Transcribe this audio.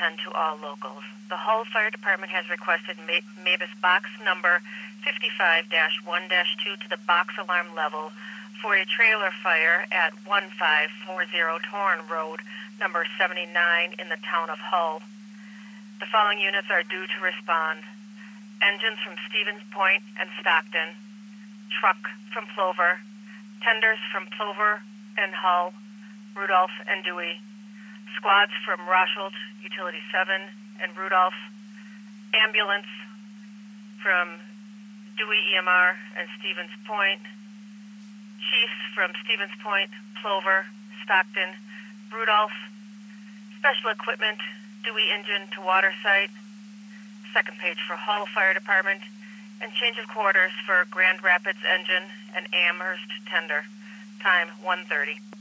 attend to all locals. The Hull Fire Department has requested MABUS box number 55-1-2 to the box alarm level for a trailer fire at 1540 Torn Road, number 79 in the town of Hull. The following units are due to respond: engines from Stevens Point and Stockton, truck from Plover, tenders from Plover and Hull, Rudolph and Dewey, squads from Rosholt, Utility 7 and Rudolph, ambulance from Dewey EMR and Stevens Point, chiefs from Stevens Point, Plover, Stockton, Rudolph, special equipment, Dewey engine to water site, second page for Hull Fire Department, and change of quarters for Grand Rapids engine and Amherst tender. Time 1:30.